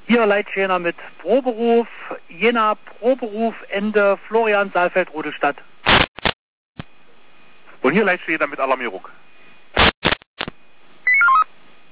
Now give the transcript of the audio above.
Hier Leitschäner mit Proberuf, Jena Proberuf, Ende Florian Saalfeld, Rudelstadt. Und hier Leitschäner mit Alarmierung.